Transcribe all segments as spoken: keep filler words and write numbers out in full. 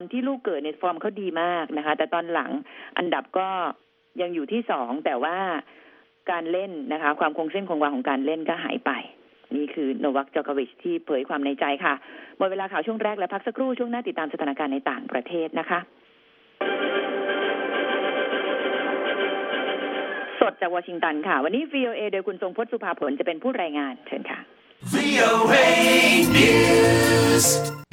ที่ลูกเกิดในฟอร์มเขาดีมากนะคะแต่ตอนหลังอันดับก็ยังอยู่ที่สองแต่ว่าการเล่นนะคะความคงเส้นคงวาของการเล่นก็หายไปนี่คือโนวัค จอโควิชที่เผยความในใจค่ะหมดเวลาข่าวช่วงแรกและพักสักครู่ช่วงหน้าติดตามสถานการณ์ในต่างประเทศนะคะสดจากวอชิงตันค่ะวันนี้ วี โอ เอ โดยคุณทรงพจน์สุภาผลจะเป็นผู้รายงานเชิญค่ะ วี โอ เอ News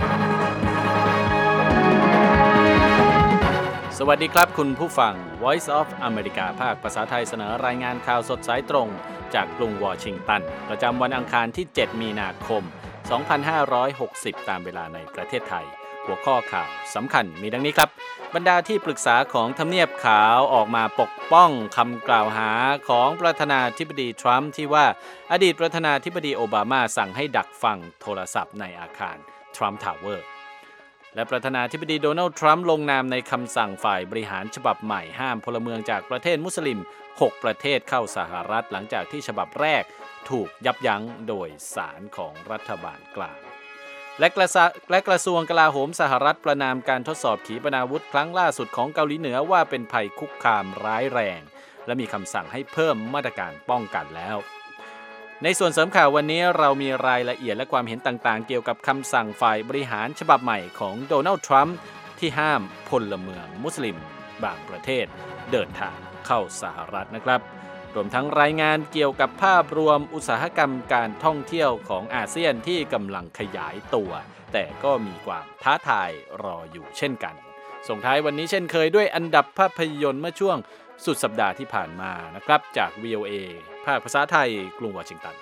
สวัสดีครับคุณผู้ฟัง Voice of America ภาคภาษาไทยเสนอรายงานข่าวสดสายตรงจากกรุงวอชิงตันประจำวันอังคารที่เจ็ดมีนาคมสองพันห้าร้อยหกสิบตามเวลาในประเทศไทยหัวข้อข่าวสำคัญมีดังนี้ครับบรรดาที่ปรึกษาของทำเนียบขาวออกมาปกป้องคำกล่าวหาของประธานาธิบดีทรัมป์ที่ว่าอดีตประธานาธิบดีโอบามาสั่งให้ดักฟังโทรศัพท์ในอาคารทรัมป์ทาวเวอร์และประธานาธิบดีโดนัลด์ทรัมป์ลงนามในคำสั่งฝ่ายบริหารฉบับใหม่ห้ามพลเมืองจากประเทศมุสลิมหกประเทศเข้าสหรัฐหลังจากที่ฉบับแรกถูกยับยั้งโดยศาลของรัฐบาลกลางและกระและกระทรวงกลาโหมสหรัฐประนามการทดสอบขีปนาวุธครั้งล่าสุดของเกาหลีเหนือว่าเป็นภัยคุกคามร้ายแรงและมีคำสั่งให้เพิ่มมาตรการป้องกันแล้วในส่วนเสริมข่าววันนี้เรามีรายละเอียดและความเห็นต่างๆเกี่ยวกับคำสั่งฝ่ายบริหารฉบับใหม่ของโดนัลด์ทรัมป์ที่ห้ามพลเมืองมุสลิมบางประเทศเดินทางเข้าสหรัฐนะครับรวมทั้งรายงานเกี่ยวกับภาพรวมอุตสาหกรรมการท่องเที่ยวของอาเซียนที่กำลังขยายตัวแต่ก็มีความท้าทายรออยู่เช่นกันส่งท้ายวันนี้เช่นเคยด้วยอันดับภาพยนตร์เมื่อช่วงสุดสัปดาห์ที่ผ่านมานะครับจาก วี โอ เอ ภาคภาษาไทยกรุงวอชิงตัน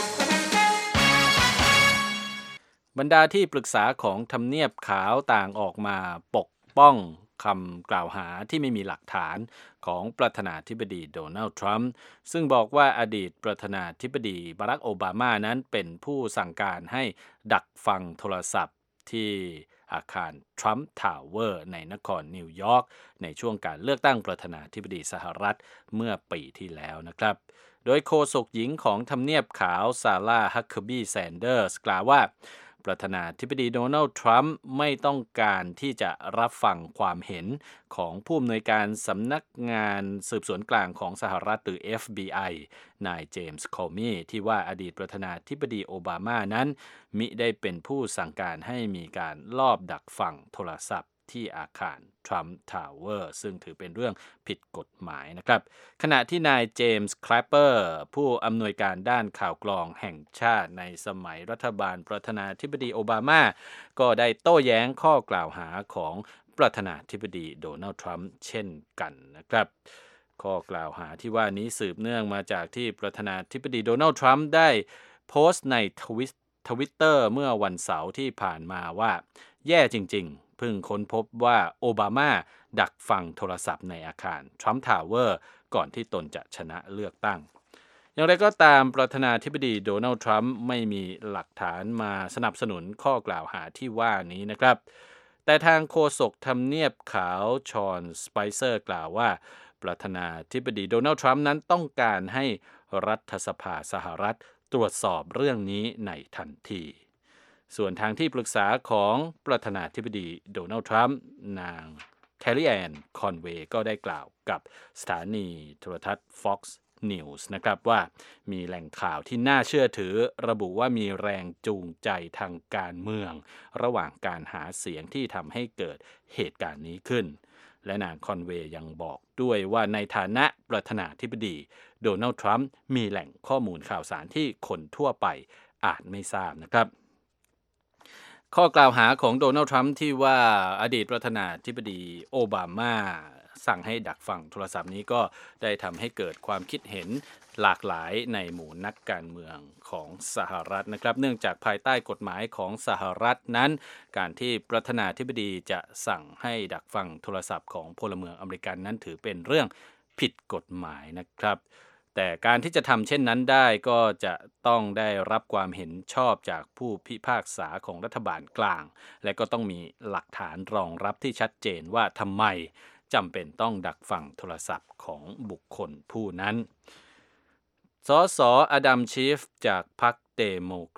บรรดาที่ปรึกษาของทำเนียบขาวต่างออกมาปกป้องคำกล่าวหาที่ไม่มีหลักฐานของประธานาธิบดีโดนัลด์ทรัมป์ซึ่งบอกว่าอดีตประธานาธิบดีบารักโอบามานั้นเป็นผู้สั่งการให้ดักฟังโทรศัพท์ที่อาคารทรัมป์ทาวเวอร์ในนครนิวยอร์กในช่วงการเลือกตั้งประธานาธิบดีสหรัฐเมื่อปีที่แล้วนะครับโดยโฆษกหญิงของทำเนียบขาวซาร่าฮักเคอร์บี้แซนเดอร์สกล่าวว่าประธานาธิบดีโดนัลด์ทรัมป์ไม่ต้องการที่จะรับฟังความเห็นของผู้อำนวยการสำนักงานสืบสวนกลางของสหรัฐหรือ เอฟ บี ไอ นายเจมส์คอมี่ที่ว่าอดีตประธานาธิบดีโอบามานั้นมิได้เป็นผู้สั่งการให้มีการลอบดักฟังโทรศัพท์ที่อาคารทรัมป์ทาวเวอร์ซึ่งถือเป็นเรื่องผิดกฎหมายนะครับขณะที่นายเจมส์คลปเปอร์ผู้อำนวยการด้านข่าวกรองแห่งชาติในสมัยรัฐบาลประธานาธิบดีโอบามาก็ได้โต้แย้งข้อกล่าวหาของประธานาธิบดีโดนัลด์ทรัมป์เช่นกันนะครับข้อกล่าวหาที่ว่านี้สืบเนื่องมาจากที่ประธานาธิบดีโดนัลด์ทรัมป์ได้โพสต์ในทวิตทวิตเตอร์เมื่อวันเสาร์ที่ผ่านมาว่าแย่จริงๆเพิ่งค้นพบว่าโอบามาดักฟังโทรศัพท์ในอาคารทรัมป์ทาวเวอร์ก่อนที่ตนจะชนะเลือกตั้งอย่างไรก็ตามประธานาธิบดีโดนัลด์ทรัมป์ไม่มีหลักฐานมาสนับสนุนข้อกล่าวหาที่ว่านี้นะครับแต่ทางโฆษกทำเนียบขาวชอนสไปเซอร์กล่าวว่าประธานาธิบดีโดนัลด์ทรัมป์นั้นต้องการให้รัฐสภาสหรัฐตรวจสอบเรื่องนี้ในทันทีส่วนทางที่ปรึกษาของประธานาธิบดีโดนัลด์ทรัมป์นางแคลลี่แอนคอนเวย์ก็ได้กล่าวกับสถานีโทรทัศน์ Fox News นะครับว่ามีแหล่งข่าวที่น่าเชื่อถือระบุว่ามีแรงจูงใจทางการเมืองระหว่างการหาเสียงที่ทำให้เกิดเหตุการณ์นี้ขึ้นและนางคอนเวย์ยังบอกด้วยว่าในฐานะประธานาธิบดีโดนัลด์ทรัมป์มีแหล่งข้อมูลข่าวสารที่คนทั่วไปอาจไม่ทราบนะครับข้อกล่าวหาของโดนัลด์ทรัมป์ที่ว่าอดีตประธานาธิบดีโอบามาสั่งให้ดักฟังโทรศัพท์นี้ก็ได้ทำให้เกิดความคิดเห็นหลากหลายในหมู่นักการเมืองของสหรัฐนะครับเนื่องจากภายใต้กฎหมายของสหรัฐนั้นการที่ประธานาธิบดีจะสั่งให้ดักฟังโทรศัพท์ของพลเมืองอเมริกันนั้นถือเป็นเรื่องผิดกฎหมายนะครับแต่การที่จะทำเช่นนั้นได้ก็จะต้องได้รับความเห็นชอบจากผู้พิพากษาของรัฐบาลกลางและก็ต้องมีหลักฐานรองรับที่ชัดเจนว่าทำไมจำเป็นต้องดักฟังโทรศัพท์ของบุคคลผู้นั้นสสอดัมชีฟจากพรรคเดโมแครต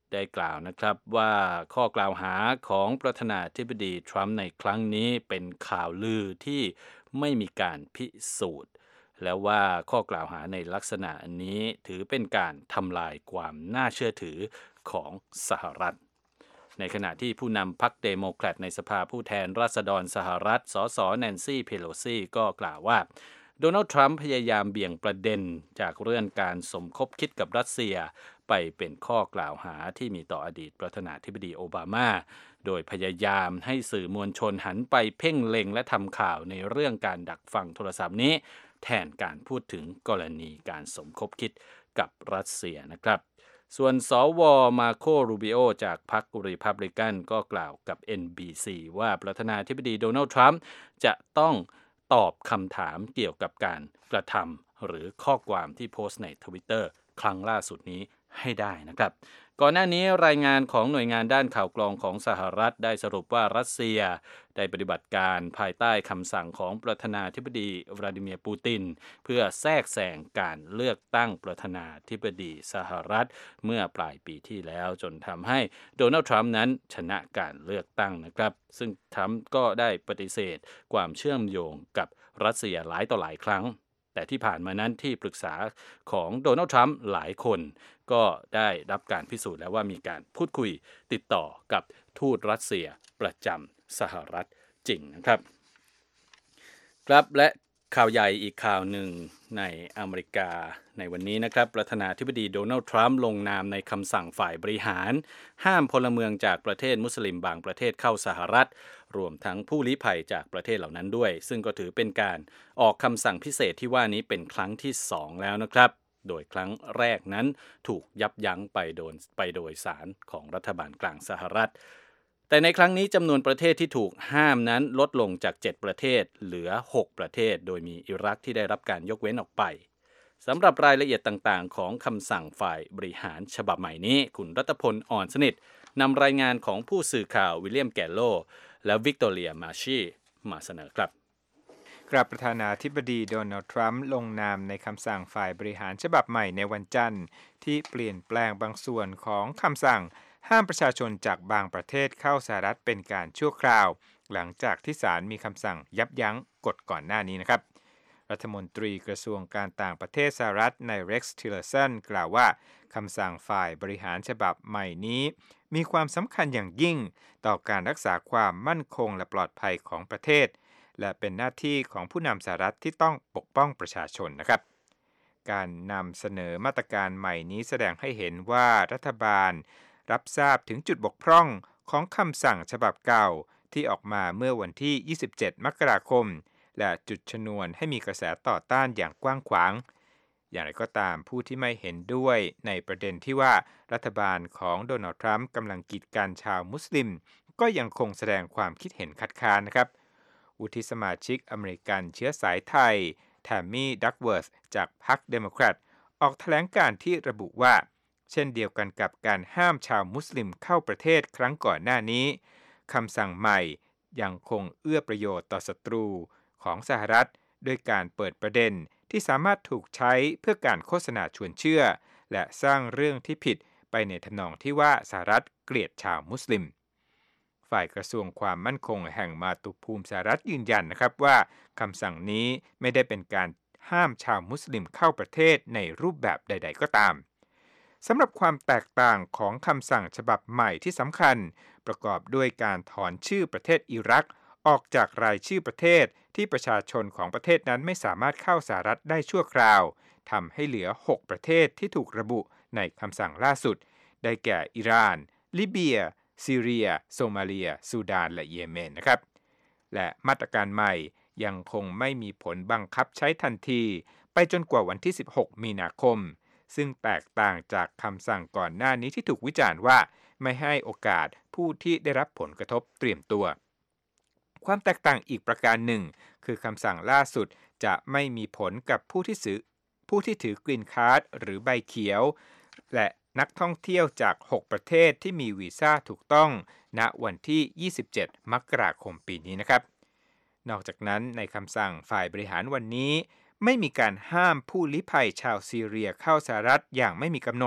ได้กล่าวนะครับว่าข้อกล่าวหาของประธานาธิบดีทรัมป์ในครั้งนี้เป็นข่าวลือที่ไม่มีการพิสูจน์แล้วว่าข้อกล่าวหาในลักษณะนี้ถือเป็นการทำลายความน่าเชื่อถือของสหรัฐในขณะที่ผู้นำพรรคเดโมแครตในสภาผู้แทนราษฎรสหรัฐสสแนนซี่เพโลซีก็กล่าวว่าโดนัลด์ทรัมป์พยายามเบี่ยงประเด็นจากเรื่องการสมคบคิดกับรัสเซียไปเป็นข้อกล่าวหาที่มีต่ออดีตประธานาธิบดีโอบามาโดยพยายามให้สื่อมวลชนหันไปเพ่งเล็งและทำข่าวในเรื่องการดักฟังโทรศัพท์นี้แทนการพูดถึงกรณีการสมคบคิดกับรัสเซียนะครับส่วนสวมาโครูบิโอจากพรรครีพับลิกันก็กล่าวกับ เอ็น บี ซี ว่าประธานาธิบดีโดนัลด์ทรัมป์จะต้องตอบคำถามเกี่ยวกับการกระทำหรือข้อความที่โพสต์ใน Twitter ครั้งล่าสุดนี้ให้ได้นะครับก่อนหน้านี้รายงานของหน่วยงานด้านข่าวกรองของสหรัฐได้สรุปว่ารัสเซียได้ปฏิบัติการภายใต้คำสั่งของประธานาธิบดีวลาดิเมียร์ปูตินเพื่อแทรกแซงการเลือกตั้งประธานาธิบดีสหรัฐเมื่อปลายปีที่แล้วจนทำให้โดนัลด์ทรัมป์นั้นชนะการเลือกตั้งนะครับซึ่งทรัมป์ก็ได้ปฏิเสธความเชื่อมโยงกับรัสเซียหลายต่อหลายครั้งแต่ที่ผ่านมานั้นที่ปรึกษาของโดนัลด์ทรัมป์หลายคนก็ได้รับการพิสูจน์แล้วว่ามีการพูดคุยติดต่อกับทูตรัสเซียประจำสหรัฐจริงนะครับครับและข่าวใหญ่อีกข่าวหนึ่งในอเมริกาในวันนี้นะครับประธานาธิบดีโดนัลด์ทรัมป์ลงนามในคำสั่งฝ่ายบริหารห้ามพลเมืองจากประเทศมุสลิมบางประเทศเข้าสหรัฐรวมทั้งผู้ลี้ภัยจากประเทศเหล่านั้นด้วยซึ่งก็ถือเป็นการออกคำสั่งพิเศษที่ว่านี้เป็นครั้งที่สองแล้วนะครับโดยครั้งแรกนั้นถูกยับยั้งไปโดยไปโดยศาลของรัฐบาลกลางสหรัฐแต่ในครั้งนี้จำนวนประเทศที่ถูกห้ามนั้นลดลงจากเจ็ดประเทศเหลือหกประเทศโดยมีอิรักที่ได้รับการยกเว้นออกไปสำหรับรายละเอียดต่างๆของคำสั่งฝ่ายบริหารฉบับใหม่นี้คุณรัตพลอ่อนสนิทนำรายงานของผู้สื่อข่าววิลเลียมแกลโลและวิกตอเรียมาชีมาเสนอครับกราบประธานาธิบดีโดนัลด์ทรัมป์ลงนามในคำสั่งฝ่ายบริหารฉบับใหม่ในวันจันทร์ที่เปลี่ยนแปลงบางส่วนของคำสั่งห้ามประชาชนจากบางประเทศเข้าสหรัฐเป็นการชั่วคราวหลังจากที่ศาลมีคำสั่งยับยั้งกฎก่อนหน้านี้นะครับรัฐมนตรีกระทรวงการต่างประเทศสหรัฐนายเร็กซ์ทิลเลอร์สันกล่าวว่าคำสั่งฝ่ายบริหารฉบับใหม่นี้มีความสำคัญอย่างยิ่งต่อการรักษาความมั่นคงและปลอดภัยของประเทศและเป็นหน้าที่ของผู้นำสหรัฐที่ต้องปกป้องประชาชนนะครับการนำเสนอมาตรการใหม่นี้แสดงให้เห็นว่ารัฐบาลรับทราบถึงจุดบกพร่องของคำสั่งฉบับเก่าที่ออกมาเมื่อวันที่ยี่สิบเจ็ดมกราคมและจุดชนวนให้มีกระแสต่อต้านอย่างกว้างขวางอย่างไรก็ตามผู้ที่ไม่เห็นด้วยในประเด็นที่ว่ารัฐบาลของโดนัลด์ทรัมป์กำลังกีดกันชาวมุสลิมก็ยังคงแสดงความคิดเห็นคัดค้านนะครับวุฒิสมาชิกอเมริกันเชื้อสายไทยแทมมี่ดักเวิร์ธจากพรรคเดโมแครตออกแถลงการณ์ที่ระบุว่าเช่นเดียวกันกับการห้ามชาวมุสลิมเข้าประเทศครั้งก่อนหน้านี้คำสั่งใหม่ยังคงเอื้อประโยชน์ต่อศัตรูของสหรัฐด้วยการเปิดประเด็นที่สามารถถูกใช้เพื่อการโฆษณาชวนเชื่อและสร้างเรื่องที่ผิดไปในทำนองที่ว่าสหรัฐเกลียดชาวมุสลิมฝ่ายกระทรวงความมั่นคงแห่งมาตุภูมิสหรัฐยืนยันนะครับว่าคำสั่งนี้ไม่ได้เป็นการห้ามชาวมุสลิมเข้าประเทศในรูปแบบใดๆก็ตามสำหรับความแตกต่างของคำสั่งฉบับใหม่ที่สำคัญประกอบด้วยการถอนชื่อประเทศอิรักออกจากรายชื่อประเทศที่ประชาชนของประเทศนั้นไม่สามารถเข้าสหรัฐได้ชั่วคราวทำให้เหลือหกประเทศที่ถูกระบุในคำสั่งล่าสุดได้แก่อิหร่านลิเบียซีเรียโซมาเลียซูดานและเยเมนนะครับและมาตรการใหม่ยังคงไม่มีผลบังคับใช้ทันทีไปจนกว่าวันที่สิบหกมีนาคมซึ่งแตกต่างจากคำสั่งก่อนหน้านี้ที่ถูกวิจารณ์ว่าไม่ให้โอกาสผู้ที่ได้รับผลกระทบเตรียมตัวความแตกต่างอีกประการหนึ่งคือคำสั่งล่าสุดจะไม่มีผลกับผู้ที่ถือผู้ที่ถือกรีนการ์ดหรือใบเขียวและนักท่องเที่ยวจากหกประเทศที่มีวีซ่าถูกต้องณวันที่ยี่สิบเจ็ดมกราคมปีนี้นะครับนอกจากนั้นในคำสั่งฝ่ายบริหารวันนี้ไม่มีการห้ามผู้ลี้ภัยชาวซีเรียเข้าสหรัฐอย่างไม่มีกำหนด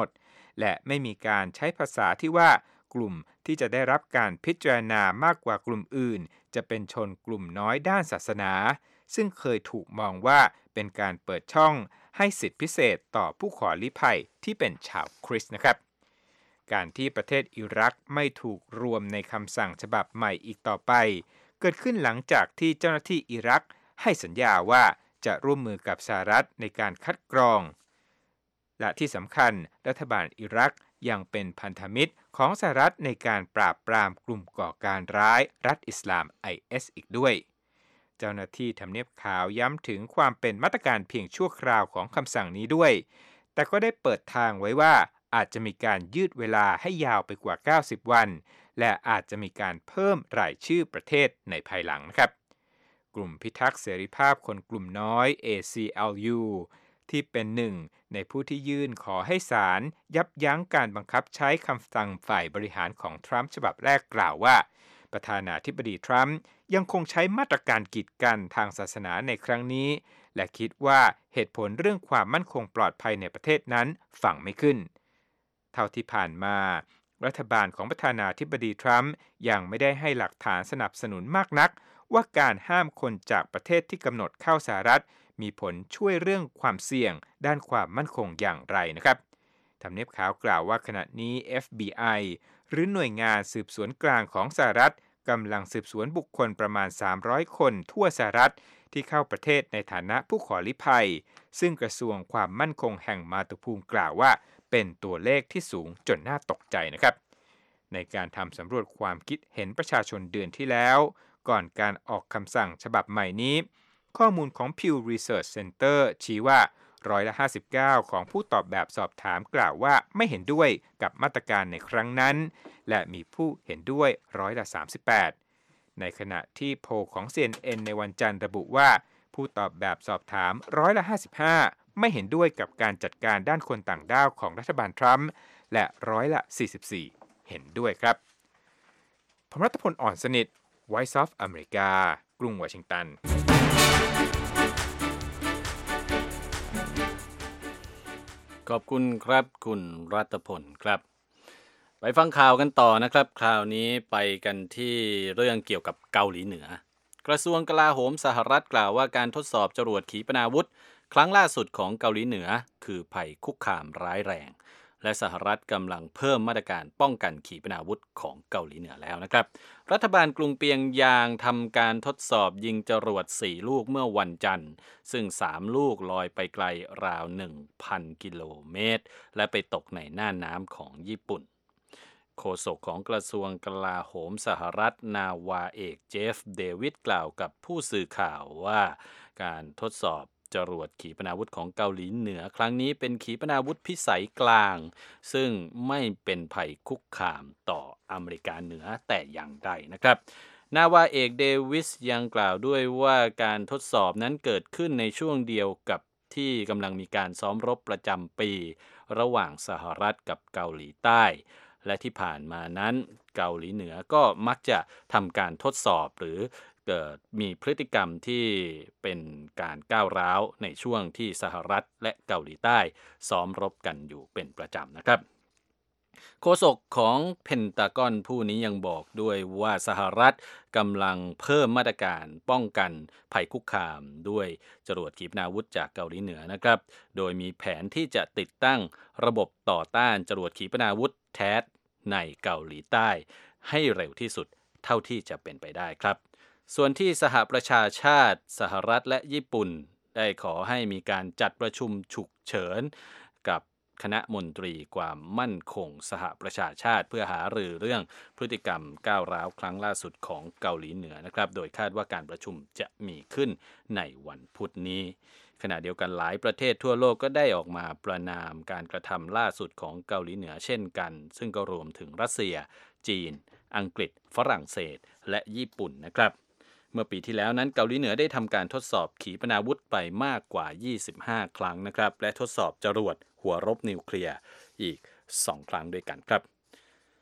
และไม่มีการใช้ภาษาที่ว่ากลุ่มที่จะได้รับการพิจารณามากกว่ากลุ่มอื่นจะเป็นชนกลุ่มน้อยด้านศาสนาซึ่งเคยถูกมองว่าเป็นการเปิดช่องให้สิทธิพิเศษต่อผู้ขอลี้ภัยที่เป็นชาวคริสต์นะครับการที่ประเทศอิรักไม่ถูกรวมในคำสั่งฉบับใหม่อีกต่อไปเกิดขึ้นหลังจากที่เจ้าหน้าที่อิรักให้สัญญาว่าจะร่วมมือกับสหรัฐในการคัดกรองและที่สำคัญรัฐบาลอิรักยังเป็นพันธมิตรของสหรัฐในการปราบปรามกลุ่มก่อการร้ายรัฐอิสลาม ไอ เอส อีกด้วยเจ้าหน้าที่ทำเนียบขาวย้ำถึงความเป็นมาตรการเพียงชั่วคราวของคำสั่งนี้ด้วยแต่ก็ได้เปิดทางไว้ว่าอาจจะมีการยืดเวลาให้ยาวไปกว่าเก้าสิบวันและอาจจะมีการเพิ่มรายชื่อประเทศในภายหลังนะครับกลุ่มพิทักษ์เสรีภาพคนกลุ่มน้อย เอ ซี แอล ยู ที่เป็นหนึ่งในผู้ที่ยื่นขอให้ศาลยับยั้งการบังคับใช้คำสั่งฝ่ายบริหารของทรัมป์ฉบับแรกกล่าวว่าประธานาธิบดีทรัมป์ยังคงใช้มาตรการกีดกันทางศาสนาในครั้งนี้และคิดว่าเหตุผลเรื่องความมั่นคงปลอดภัยในประเทศนั้นฟังไม่ขึ้นเท่าที่ผ่านมารัฐบาลของประธานาธิบดีทรัมป์ยังไม่ได้ให้หลักฐานสนับสนุนมากนักว่าการห้ามคนจากประเทศที่กำหนดเข้าสหรัฐมีผลช่วยเรื่องความเสี่ยงด้านความมั่นคงอย่างไรนะครับทำเนียบขาวกล่าวว่าขณะนี้ เอฟ บี ไอ หรือหน่วยงานสืบสวนกลางของสหรัฐกำลังสืบสวนบุคคลประมาณสามร้อยคนทั่วสหรัฐที่เข้าประเทศในฐานะผู้ขอลี้ภัยซึ่งกระทรวงความมั่นคงแห่งมาตุภูมิกล่าวว่าเป็นตัวเลขที่สูงจนน่าตกใจนะครับในการทำสำรวจความคิดเห็นประชาชนเดือนที่แล้วก่อนการออกคำสั่งฉบับใหม่นี้ข้อมูลของ Pew Research Center ชี้ว่าร้อยละห้าสิบเก้าของผู้ตอบแบบสอบถามกล่าวว่าไม่เห็นด้วยกับมาตรการในครั้งนั้นและมีผู้เห็นด้วยร้อยละสามสิบแปดในขณะที่โพลของ ซี เอ็น เอ็น ในวันจันทร์ระบุว่าผู้ตอบแบบสอบถามร้อยละห้าสิบห้าไม่เห็นด้วยกับการจัดการด้านคนต่างด้าวของรัฐบาลทรัมป์และร้อยละสี่สิบสี่เห็นด้วยครับผมรัตพลอ่อนสนิท Voice of America กรุงวอชิงตันขอบคุณครับคุณรัตพลครับไปฟังข่าวกันต่อนะครับคราวนี้ไปกันที่เรื่องเกี่ยวกับเกาหลีเหนือกระทรวงกลาโหมสหรัฐกล่าวว่าการทดสอบจรวดขีปนาวุธครั้งล่าสุดของเกาหลีเหนือคือภัยคุกคามร้ายแรงและสหรัฐกำลังเพิ่มมาตรการป้องกันขีปนาวุธของเกาหลีเหนือแล้วนะครับรัฐบาลกรุงเปียงยางทำการทดสอบยิงจรวดสี่ลูกเมื่อวันจันทร์ซึ่งสามลูกลอยไปไกลราว หนึ่งพัน กิโลเมตรและไปตกในน่านน้ำของญี่ปุ่นโฆษกของกระทรวงกลาโหมสหรัฐนาวาเอกเจฟเดวิดกล่าวกับผู้สื่อข่าวว่าการทดสอบจรวดขีปนาวุธของเกาหลีเหนือครั้งนี้เป็นขีปนาวุธพิสัยกลางซึ่งไม่เป็นภัยคุกคามต่ออเมริกาเหนือแต่อย่างใดนะครับนาวาเอกเดวิสยังกล่าวด้วยว่าการทดสอบนั้นเกิดขึ้นในช่วงเดียวกับที่กำลังมีการซ้อมรบประจำปีระหว่างสหรัฐกับเกาหลีใต้และที่ผ่านมานั้นเกาหลีเหนือก็มักจะทำการทดสอบหรือเกิดมีพฤติกรรมที่เป็นการก้าวร้าวในช่วงที่สหรัฐและเกาหลีใต้ซ้อมรบกันอยู่เป็นประจำนะครับโฆษกของเพนตากอนผู้นี้ยังบอกด้วยว่าสหรัฐกำลังเพิ่มมาตรการป้องกันภัยคุกคามด้วยจรวดขีปนาวุธจากเกาหลีเหนือนะครับโดยมีแผนที่จะติดตั้งระบบต่อต้านจรวดขีปนาวุธแทสในเกาหลีใต้ให้เร็วที่สุดเท่าที่จะเป็นไปได้ครับส่วนที่สหประชาชาติสหรัฐและญี่ปุ่นได้ขอให้มีการจัดประชุมฉุกเฉินกับคณะมนตรีความมั่นคงสหประชาชาติเพื่อหารือเรื่องพฤติกรรมก้าวร้าวครั้งล่าสุดของเกาหลีเหนือนะครับโดยคาดว่าการประชุมจะมีขึ้นในวันพุธนี้ขณะเดียวกันหลายประเทศทั่วโลกก็ได้ออกมาประณามการกระทำล่าสุดของเกาหลีเหนือเช่นกันซึ่งก็รวมถึงรัสเซียจีนอังกฤษฝรั่งเศสและญี่ปุ่นนะครับเมื่อปีที่แล้วนั้นเกาหลีเหนือได้ทำการทดสอบขีปนาวุธไปมากกว่ายี่สิบห้าครั้งนะครับและทดสอบจรวดหัวรบนิวเคลียร์อีกสองครั้งด้วยกันครับ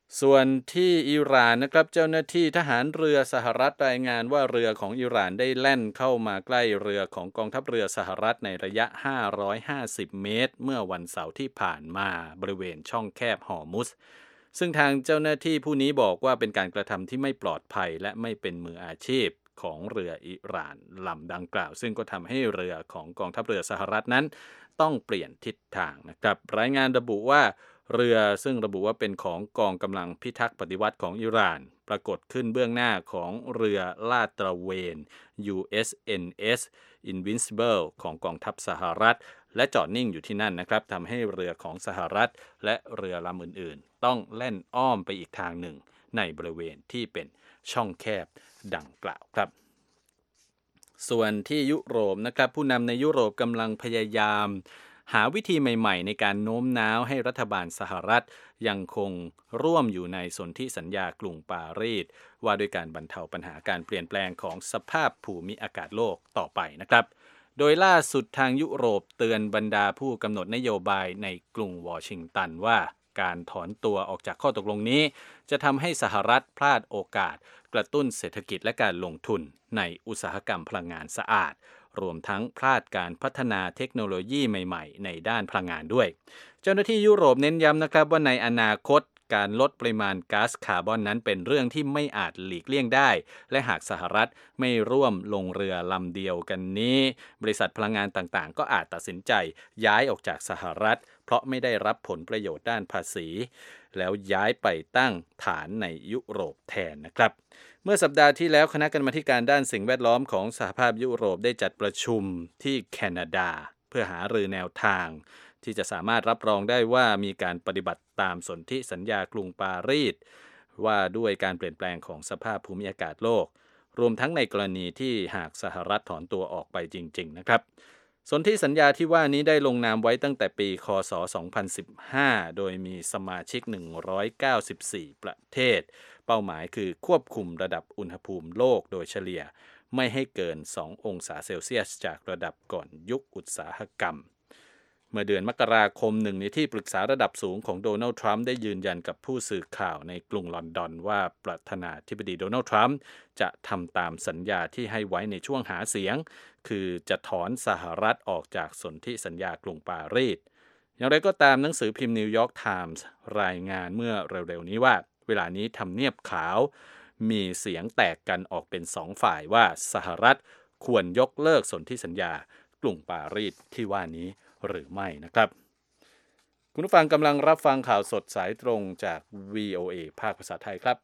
ส่วนที่อิหร่านนะครับเจ้าหน้าที่ทหารเรือสหรัฐรายงานว่าเรือของอิหร่านได้แล่นเข้ามาใกล้เรือของกองทัพเรือสหรัฐในระยะห้าร้อยห้าสิบเมตรเมื่อวันเสาร์ที่ผ่านมาบริเวณช่องแคบฮอร์มุซซึ่งทางเจ้าหน้าที่ผู้นี้บอกว่าเป็นการกระทำที่ไม่ปลอดภัยและไม่เป็นมืออาชีพของเรืออิหร่านลำดังกล่าวซึ่งก็ทำให้เรือของกองทัพเรือสหรัฐนั้นต้องเปลี่ยนทิศทางนะครับรายงานระบุว่าเรือซึ่งระบุว่าเป็นของกองกำลังพิทักษ์ปฏิวัติของอิหร่านปรากฏขึ้นเบื้องหน้าของเรือลาดตระเวน ยู เอส เอ็น เอส Invincible ของกองทัพสหรัฐและจอดนิ่งอยู่ที่นั่นนะครับทำให้เรือของสหรัฐและเรือลำอื่นๆต้องแล่นอ้อมไปอีกทางหนึ่งในบริเวณที่เป็นช่องแคบดังกล่าวครับส่วนที่ยุโรปนะครับผู้นำในยุโรปกำลังพยายามหาวิธีใหม่ๆในการโน้มน้าวให้รัฐบาลสหรัฐยังคงร่วมอยู่ในสนธิสัญญากรุงปารีสว่าด้วยการบรรเทาปัญหาการเปลี่ยนแปลงของสภาพภูมิอากาศโลกต่อไปนะครับโดยล่าสุดทางยุโรปเตือนบรรดาผู้กำหนดนโยบายในกรุงวอชิงตันว่าการถอนตัวออกจากข้อตกลงนี้จะทำให้สหรัฐพลาดโอกาสกระตุ้นเศรษฐกิจและการลงทุนในอุตสาหกรรมพลังงานสะอาดรวมทั้งพลาดการพัฒนาเทคโนโลยีใหม่ๆในด้านพลังงานด้วยเจ้าหน้าที่ยุโรปเน้นย้ำนะครับว่าในอนาคตการลดปริมาณก๊าซคาร์บอนนั้นเป็นเรื่องที่ไม่อาจหลีกเลี่ยงได้และหากสหรัฐไม่ร่วมลงเรือลำเดียวกันนี้บริษัทพลังงานต่างๆก็อาจตัดสินใจย้ายออกจากสหรัฐเพราะไม่ได้รับผลประโยชน์ด้านภาษีแล้วย้ายไปตั้งฐานในยุโรปแทนนะครับเมื่อสัปดาห์ที่แล้วคณะกรรมาการด้านสิ่งแวดล้อมของสหภาพยุโรปได้จัดประชุมที่แคนาดาเพื่อหารือแนวทางที่จะสามารถรับรองได้ว่ามีการปฏิบัติตามสนธิสัญญากรุงปารีสว่าด้วยการเปลี่ยนแปลงของสภาพภูมิอากาศโลกรวมทั้งในกรณีที่หากสหรัฐถอนตัวออกไปจริงๆนะครับสนธิสัญญาที่ว่านี้ได้ลงนามไว้ตั้งแต่ปีค.ศ. สองพันสิบห้าโดยมีสมาชิกหนึ่งร้อยเก้าสิบสี่ประเทศเป้าหมายคือควบคุมระดับอุณหภูมิโลกโดยเฉลี่ยไม่ให้เกินสององศาเซลเซียสจากระดับก่อนยุคอุตสาหกรรมเมื่อเดือนมกราคมหนึ่งในที่ปรึกษาระดับสูงของโดนัลด์ทรัมป์ได้ยืนยันกับผู้สื่อข่าวในกรุงลอนดอนว่าประธานาธิบดีโดนัลด์ทรัมป์จะทำตามสัญญาที่ให้ไว้ในช่วงหาเสียงคือจะถอนสหรัฐออกจากสนธิสัญญากรุงปารีสอย่างไรก็ตามหนังสือพิมพ์นิวยอร์กไทมส์รายงานเมื่อเร็วๆนี้ว่าเวลานี้ทำเนียบขาวมีเสียงแตกกันออกเป็นสองฝ่ายว่าสหรัฐควรยกเลิกสนธิสัญญากรุงปารีสที่ว่านี้หรือไม่นะครับคุณผู้ฟังกำลังรับฟังข่าวสดสายตรงจาก วี โอ เอ ภาคภาษาไทยครับ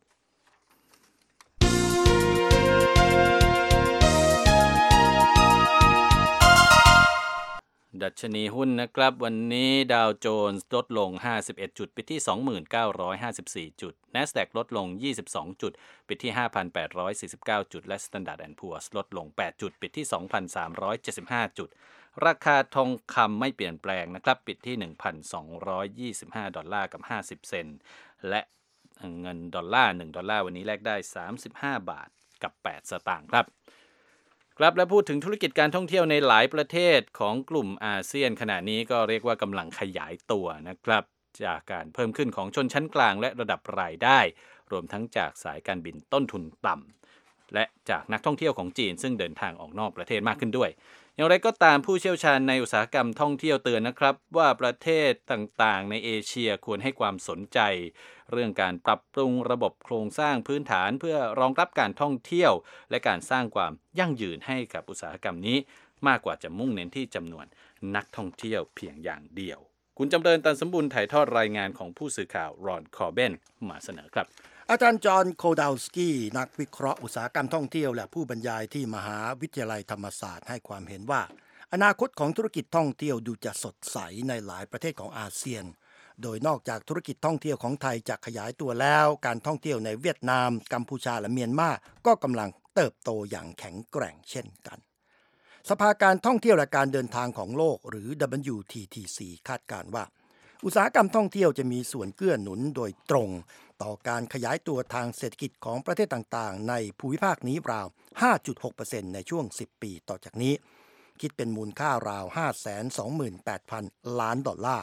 ดัชนีหุ้นนะครับวันนี้ดาวโจนส์ลดลงห้าสิบเอ็ดจุดปิดที่ สองพันเก้าร้อยห้าสิบสี่ จุด NASDAQ ลดลงยี่สิบสองจุดปิดที่ ห้าพันแปดร้อยสี่สิบเก้า จุดและ Standard แอนด์ Poor's ลดลงแปดจุดปิดที่ สองพันสามร้อยเจ็ดสิบห้า จุดราคาทองคำไม่เปลี่ยนแปลงนะครับปิดที่ หนึ่งพันสองร้อยยี่สิบห้า ดอลลาร์กับห้าสิบเซนต์และเงินดอลลาร์หนึ่งดอลลาร์วันนี้แลกได้สามสิบห้าบาทกับแปดสตางค์ครับครับและพูดถึงธุรกิจการท่องเที่ยวในหลายประเทศของกลุ่มอาเซียนขณะนี้ก็เรียกว่ากำลังขยายตัวนะครับจากการเพิ่มขึ้นของชนชั้นกลางและระดับรายได้รวมทั้งจากสายการบินต้นทุนต่ำและจากนักท่องเที่ยวของจีนซึ่งเดินทางออกนอกประเทศมากขึ้นด้วยอย่างไรก็ตามผู้เชี่ยวชาญในอุตสาหกรรมท่องเที่ยวเตือนนะครับว่าประเทศต่างๆในเอเชียควรให้ความสนใจเรื่องการปรับปรุงระบบโครงสร้างพื้นฐานเพื่อรองรับการท่องเที่ยวและการสร้างความยั่งยืนให้กับอุตสาหกรรมนี้มากกว่าจะมุ่งเน้นที่จำนวนนักท่องเที่ยวเพียงอย่างเดียวคุณจำเริญตันสมบูรณ์ถ่ายทอดรายงานของผู้สื่อข่าวรอนคอร์เบนมาเสนอครับอาจารย์จอห์นโคดาวสกี้นักวิเคราะห์อุตสาหกรรมท่องเที่ยวและผู้บรรยายที่มหาวิทยาลัยธรรมศาสตร์ให้ความเห็นว่าอนาคตของธุรกิจท่องเที่ยวดูจะสดใสในหลายประเทศของอาเซียนโดยนอกจากธุรกิจท่องเที่ยวของไทยจะขยายตัวแล้วการท่องเที่ยวในเวียดนามกัมพูชาและเมียนมาก็กำลังเติบโตอย่างแข็งแกร่งเช่นกันสภาการท่องเที่ยวและการเดินทางของโลกหรือ ดับเบิลยู ที ที ซี คาดการณ์ว่าอุตสาหกรรมท่องเที่ยวจะมีส่วนเกื้อหนุนโดยตรงต่อการขยายตัวทางเศรษฐกิจของประเทศต่างๆในภูมิภาคนี้ราว ห้าจุดหกเปอร์เซ็นต์ ในช่วงสิบปีต่อจากนี้คิดเป็นมูลค่าราว ห้าแสนสองหมื่นแปดพัน ล้านดอลลาร์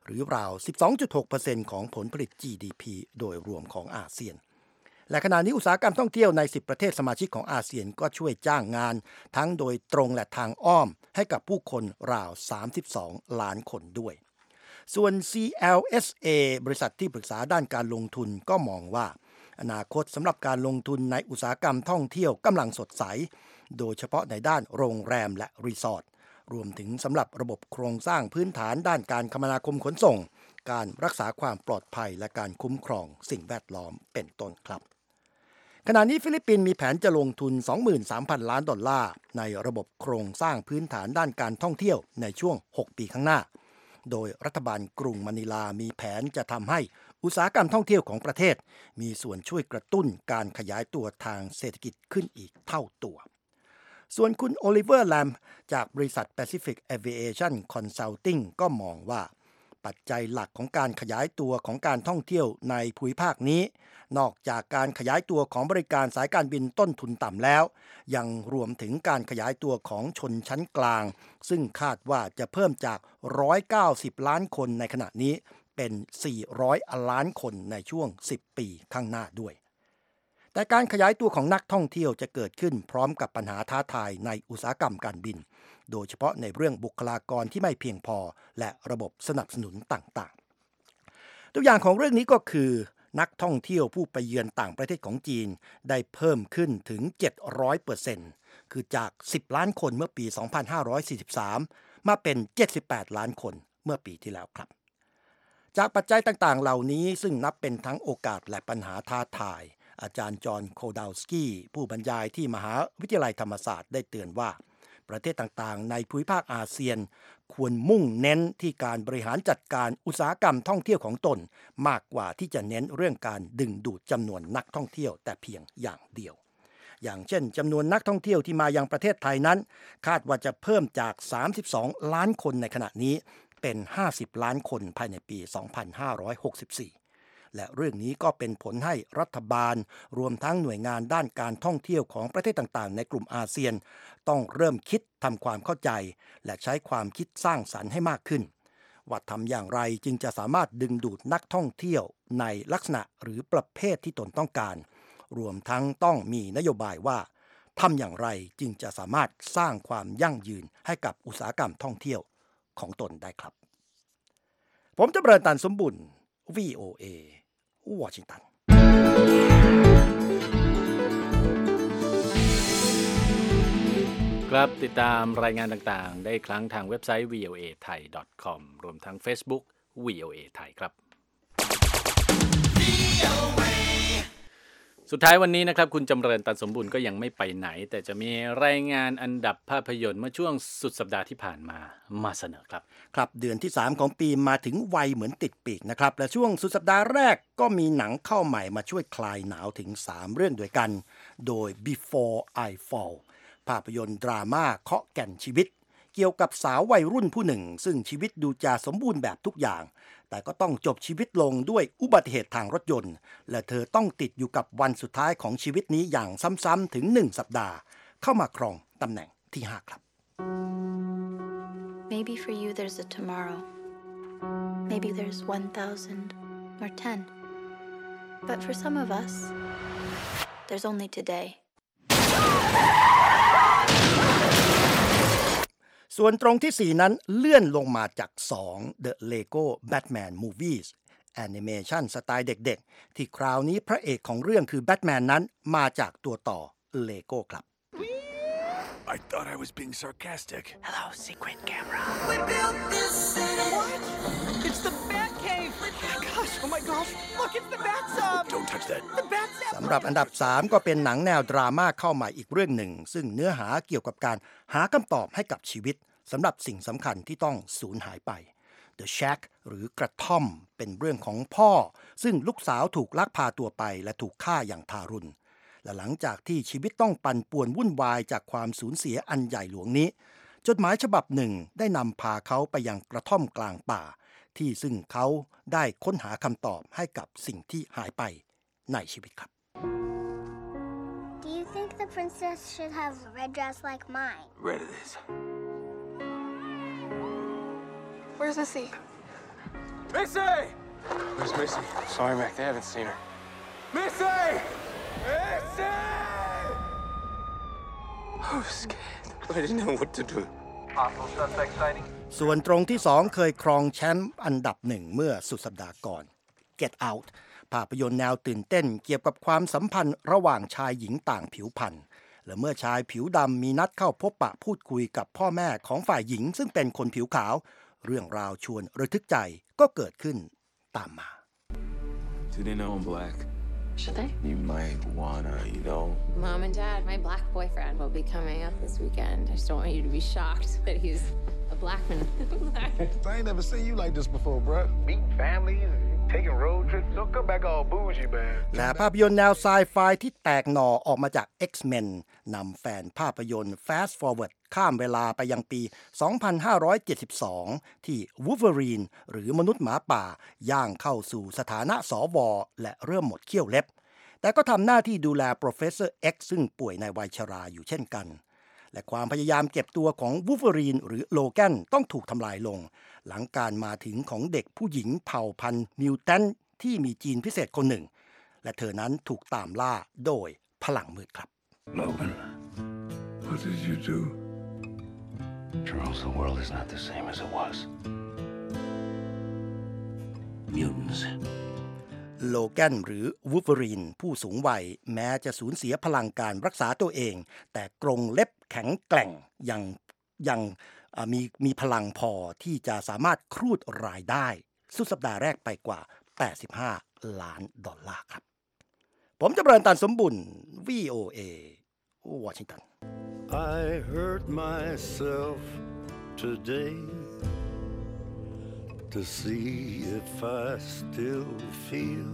หรือราว สิบสองจุดหกเปอร์เซ็นต์ ของผลผลิต จี ดี พี โดยรวมของอาเซียนและขณะนี้อุตสาหกรรมท่องเที่ยวในสิบประเทศสมาชิกของอาเซียนก็ช่วยจ้างงานทั้งโดยตรงและทางอ้อมให้กับผู้คนราวสามสิบสองล้านคนด้วยส่วน ซี แอล เอส เอ บริษัทที่ปรึกษาด้านการลงทุนก็มองว่าอนาคตสำหรับการลงทุนในอุตสาหกรรมท่องเที่ยวกำลังสดใสโดยเฉพาะในด้านโรงแรมและรีสอร์ทรวมถึงสำหรับระบบโครงสร้างพื้นฐานด้านการคมนาคมขนส่งการรักษาความปลอดภัยและการคุ้มครองสิ่งแวดล้อมเป็นต้นครับขณะนี้ฟิลิปปินส์มีแผนจะลงทุน สองหมื่นสามพัน ล้านดอลลาร์ในระบบโครงสร้างพื้นฐานด้านการท่องเที่ยวในช่วงหกปีข้างหน้าโดยรัฐบาลกรุงมะนิลามีแผนจะทำให้อุตสาหกรรมท่องเที่ยวของประเทศมีส่วนช่วยกระตุ้นการขยายตัวทางเศรษฐกิจขึ้นอีกเท่าตัวส่วนคุณโอลิเวอร์แลมจากบริษัท Pacific Aviation Consulting ก็มองว่าปัจจัยหลักของการขยายตัวของการท่องเที่ยวในภูมิภาคนี้นอกจากการขยายตัวของบริการสายการบินต้นทุนต่ำแล้วยังรวมถึงการขยายตัวของชนชั้นกลางซึ่งคาดว่าจะเพิ่มจากหนึ่งร้อยเก้าสิบล้านคนในขณะนี้เป็นสี่ร้อยล้านคนในช่วงสิบปีข้างหน้าด้วยแต่การขยายตัวของนักท่องเที่ยวจะเกิดขึ้นพร้อมกับปัญหาท้าทายในอุตสาหกรรมการบินโดยเฉพาะในเรื่องบุคลากรที่ไม่เพียงพอและระบบสนับสนุนต่างๆตัวอย่างของเรื่องนี้ก็คือนักท่องเที่ยวผู้ไปเยือนต่างประเทศของจีนได้เพิ่มขึ้นถึง เจ็ดร้อยเปอร์เซ็นต์ คือจากสิบล้านคนเมื่อปี สองพันห้าร้อยสี่สิบสาม มาเป็น เจ็ดสิบแปดล้านคนเมื่อปีที่แล้วครับจากปัจจัยต่างๆเหล่านี้ซึ่งนับเป็นทั้งโอกาสและปัญหาท้าทายอาจารย์จอห์นโคดาวสกี้ผู้บรรยายที่มหาวิทยาลัยธรรมศาสตร์ได้เตือนว่าประเทศต่างๆในภูมิภาคอาเซียนควรมุ่งเน้นที่การบริหารจัดการอุตสาหกรรมท่องเที่ยวของตนมากกว่าที่จะเน้นเรื่องการดึงดูดจำนวนนักท่องเที่ยวแต่เพียงอย่างเดียวอย่างเช่นจำนวนนักท่องเที่ยวที่มายังประเทศไทยนั้นคาดว่าจะเพิ่มจากสามสิบสองล้านคนในขณะนี้เป็นห้าสิบล้านคนภายในปีสองพันห้าร้อยหกสิบสี่และเรื่องนี้ก็เป็นผลให้รัฐบาลรวมทั้งหน่วยงานด้านการท่องเที่ยวของประเทศต่างๆในกลุ่มอาเซียนต้องเริ่มคิดทำความเข้าใจและใช้ความคิดสร้างสรรค์ให้มากขึ้นว่าทำอย่างไรจึงจะสามารถดึงดูดนักท่องเที่ยวในลักษณะหรือประเภทที่ตนต้องการรวมทั้งต้องมีนโยบายว่าทำอย่างไรจึงจะสามารถสร้างความยั่งยืนให้กับอุตสาหกรรมท่องเที่ยวของตนได้ครับผมจะเริญตันสมบุญ วี โอ เอ วอชิงตันครับติดตามรายงานต่างๆได้ครั้งทางเว็บไซต์ วี โอ เอ ไทย ดอท คอม รวมทั้ง Facebook วี โอ เอ ไทยครับสุดท้ายวันนี้นะครับคุณจำเริญตันสมบูรณ์ก็ยังไม่ไปไหนแต่จะมีรายงานอันดับภาพยนตร์เมื่อช่วงสุดสัปดาห์ที่ผ่านมามาเสนอครับครับเดือนที่สามของปีมาถึงไวเหมือนติดปีกนะครับและช่วงสุดสัปดาห์แรกก็มีหนังเข้าใหม่มาช่วยคลายหนาวถึงสามเรื่องด้วยกันโดย Before I Fall ภาพยนตร์ดราม่าเคาะแก่นชีวิตเกี่ยวกับสาววัยรุ่นผู้หนึ่งซึ่งชีวิตดูจะสมบูรณ์แบบทุกอย่างแต่ก็ต้องจบชีวิตลงด้วยอุบัติเหตุทางรถยนต์และเธอต้องติดอยู่กับวันสุดท้ายของชีวิตนี้อย่างซ้ำๆถึงหนึ่งสัปดาห์เข้ามาครองตำแหน่งที่ห้าครับ Maybe for you there's a tomorrow. Maybe there's one thousand or ten. But for some of us, there's only today. ส่วนตรงที่สี่นั้นเลื่อนลงมาจากสอง The Lego Batman Movies แอนิเมชันสไตล์เด็กๆที่คราวนี้พระเอกของเรื่องคือแบทแมนนั้นมาจากตัวต่อ Lego ครับ I thought I was being sarcastic. Hello, secret camera. We built this city. What? It's the Batcave. Oh my gosh, oh my gosh. Look, it's the Bat-Sub. Don't touch that. The Bat-Sub. สำหรับอันดับสามก็เป็นหนังแนวดราม่าเข้ามาอีกเรื่องหนึ่งซึ่งเนื้อหาเกี่ยวกับการหาคำตอบให้กับชีวิตสำหรับสิ่งสำคัญที่ต้องสูญหายไป The Shack หรือกระท่อมเป็นเรื่องของพ่อซึ่งลูกสาวถูกลักพาตัวไปและถูกฆ่าอย่างทารุณและหลังจากที่ชีวิตต้องปั่นป่วนวุ่นวายจากความสูญเสียอันใหญ่หลวงนี้จดหมายฉบับหนึ่งได้นำพาเขาไปยังกระท่อมกลางป่าที่ซึ่งเขาได้ค้นหาคำตอบให้กับสิ่งที่หายไปในชีวิตครับ Do you think the princess should have a red dress like mine? Red it is. Where's Missy? Missy! Where's Missy? Sorry, Mac, they haven't seen her. Missy! Missy! I was scared. I didn't know what to do. Possible suspect sighting. ส่วนตรงที่สองเคยครองแชมป์อันดับหนึ่งเมื่อสุดสัปดาห์ก่อน Get Out ภาพยนตร์แนวตื่นเต้นเกี่ยวกับความสัมพันธ์ระหว่างชายหญิงต่างผิวพรรณและเมื่อชายผิวดำมีนัดเข้าพบปะพูดคุยกับพ่อแม่ของฝ่ายหญิงซึ่งเป็นคนผิวขาวเรื่องราวชวนระทึกใจก็เกิดขึ้นตามมา Do they know I'm black? Should they? You might wanna, you know. Mom and Dad, my black boyfriend will be coming up this weekend. I just don't want you to be shocked that he's a black man. I ain't never seen you like this before, bro. Meeting families, taking road trips. Don't come back all bougie, man. และภาพยนตร์แนวไซไฟที่แตกหน่อออกมาจาก X-Men นำแฟนภาพยนตร์ Fast Forward ข้ามเวลาไปยังปี สองพันห้าร้อยเจ็ดสิบสอง ที่ Wolverine หรือมนุษย์หมาป่าย่างเข้าสู่สถานะสวและเริ่มหมดเขี้ยวเล็บแต่ก็ทำหน้าที่ดูแล Professor X ซึ่งป่วยในวัยชราอยู่เช่นกันและความพยายามเก็บตัวของ Wolverine หรือโลแกนต้องถูกทำลายลงหลังการมาถึงของเด็กผู้หญิงเผ่าพันธุ์มิวแทนที่มีจีนพิเศษคนหนึ่งและเธอนั้นถูกตามล่าโดยพลังมืดครับ Logan, what did you do? Charles, the world is not the same as it was. Mutants. โลแกนหรือวูล์ฟเวอรีนผู้สูงวัยแม้จะสูญเสียพลังการรักษาตัวเองแต่กรงเล็บแข็งแกร่งยังยังมีมีพลังพอที่จะสามารถครูดรายได้สุดสัปดาห์แรกไปกว่าแปดสิบห้าล้านดอลลาร์ครับผมจำเริญตันสมบุญ วี โอ เอ วอชิงตัน I hurt myself today to see if I still feel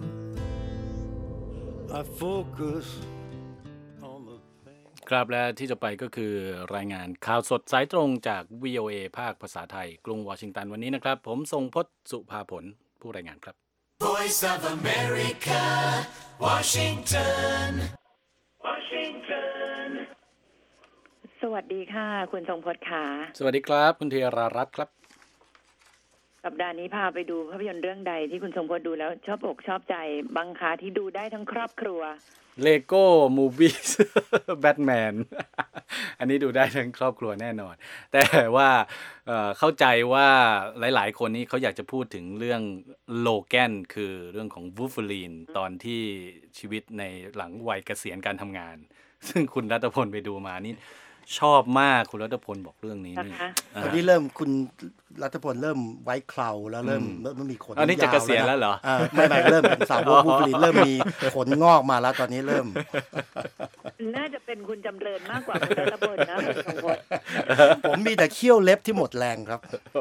I focus on the pain ครับและที่จะไปก็คือรายงานข่าวสดสายตรงจาก วี โอ เอ ภาคภาษาไทยกรุงวอชิงตันวันนี้นะครับผมทรงพจน์สุภาผลผู้รายงานครับ Voice of America Washington Washington สวัสดีค่ะคุณทรงพจน์ค่ะสวัสดีครับคุณธีรารัตน์ครับสัปดาห์นี้พาไปดูภาพยนตร์เรื่องใดที่คุณทรงพจน์ดูแล้วชอบอกชอบใจบางคะที่ดูได้ทั้งครอบครัว Lego Movies Batman อันนี้ดูได้ทั้งครอบครัวแน่นอนแต่ว่า เอ่อ เข้าใจว่าหลายๆคนนี้เขาอยากจะพูดถึงเรื่องโลแกนคือเรื่องของ Wolverine ตอนที่ชีวิตในหลังวัยเกษียณการทำงานซึ่งคุณรัตพลไปดูมานี่ชอบมากคุณรัตพลบอกเรื่องนี้นี่ตอนนี้เริ่มคุณรัตพลเริ่มไว้เคราแล้วเริ่มเริ่มมีขนยาวอันนี้จะเกษียณแล้วเหรอไม่ไม่เริ่มเป็นสาววูล์ฟเวอรีนเริ่มมีขนงอกมาแล้วตอนนี้เริ่มน่าจะเป็นคุณจำเริญมากกว่าคุณรัตพลนะคุณพจน์ผมมีแต่เขี้ยวเล็บที่หมดแรงครับ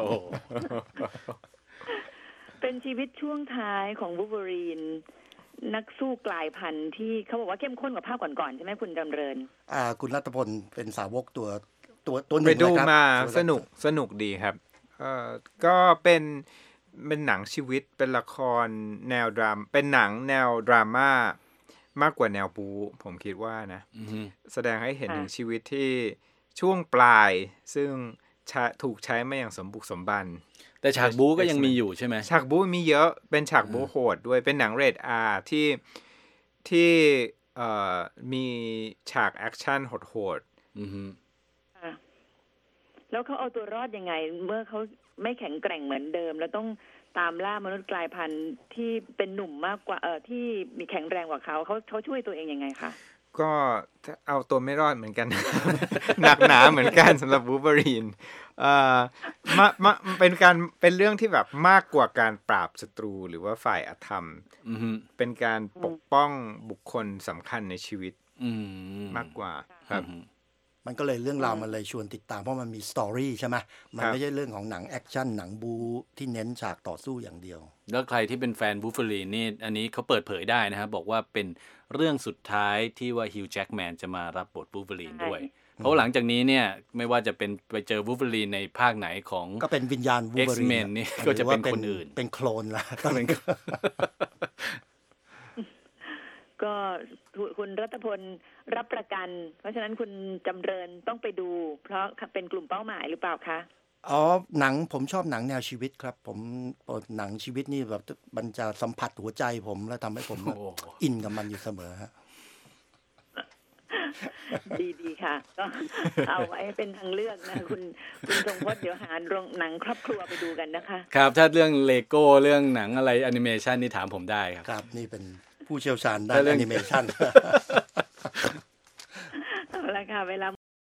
เป็นชีวิตช่วงท้ายของวูล์ฟเวอรีนนักสู้กลายพันธุ์ที่เขาบอกว่าเข้มข้นกว่าภาคก่อนๆใช่ไหมคุณจำเริญอ่าคุณรัตพลเป็นสาวกตัวตัวตัวหนึ่งไปดูมาสนุกสนุกดีครับเอ่อก็เป็นเป็นหนังชีวิตเป็นละครแนวดรามเป็นหนังแนวดราม่ามากกว่าแนวบู๊ผมคิดว่านะ mm-hmm. แสดงให้เห็นถึงชีวิตที่ช่วงปลายซึ่งถูกใช้มาอย่างสมบุกสมบันแต่ฉากบู๊ก็ยังมีอยู่ใช่ไหมฉากบู๊มีเยอะเป็นฉากบู๊โหดด้วยเป็นหนังเรท อาร์ ที่ที่เอ่อมีฉากแอคชั่นโหดๆอือฮึแล้วเขาเอาตัวรอดยังไงเมื่อเขาไม่แข็งแกร่งเหมือนเดิมแล้วต้องตามล่ามนุษย์กลายพันธุ์ที่เป็นหนุ่มมากกว่าเอ่อที่มีแข็งแรงกว่าเขาเขาเขาช่วยตัวเองยังไงคะก็เอาตัวไม่รอดเหมือนกัน หนักหนาเหมือนกันสำหรับวูล์ฟเวอรีนเอ่อมามาเป็นการเป็นเรื่องที่แบบมากกว่าการปราบศัตรูหรือว่าฝ่ายอธรรมเป็นการปกป้องบุคคลสำคัญในชีวิตมากกว่าครับมันก็เลยเรื่องราวมันเลยชวนติดตามเพราะมันมีสตอรี่ใช่ไหมมันไม่ใช่เรื่องของหนังแอคชั่นหนังบูที่เน้นฉากต่อสู้อย่างเดียวแล้วใครที่เป็นแฟนวูล์ฟเวอรีนนี่อันนี้เขาเปิดเผยได้นะครับบอกว่าเป็นเรื่องสุดท้ายที่ว่าฮิวจ์แจ็คแมนจะมารับบทวูล์ฟเวอรีนด้วยเพราะหลังจากนี้เนี่ยไม่ว่าจะเป็นไปเจอวูล์ฟเวอรีนในภาคไหนของก็เป็นวิญญาณวูล์ฟเวอรีน X-Men นี่ก็จะเป็นคนอื่นเป็นโคลนละก็คุณรัตพลรับประกันเพราะฉะนั้นคุณจำเริญต้องไปดูเพราะเป็นกลุ่มเป้าหมายหรือเปล่าคะอ๋อหนังผมชอบหนังแนวชีวิตครับผมหนังชีวิตนี่แบบมันจะสัมผัสหัวใจผมแล้วทำให้ผมอินกับมันอยู่เสมอฮะดีดีค่ะก็เอาไว้เป็นทางเลือกนะคุณคุณทรงพจน์เดี๋ยวหาโรงหนังครอบครัวไปดูกันนะคะครับถ้าเรื่องเลโก้เรื่องหนังอะไรแอนิเมชันนี่ถามผมได้ครับครับนี่เป็นผู้เชี่ยวชาญด้านแอนิเมชันเอาละค่ะเวลา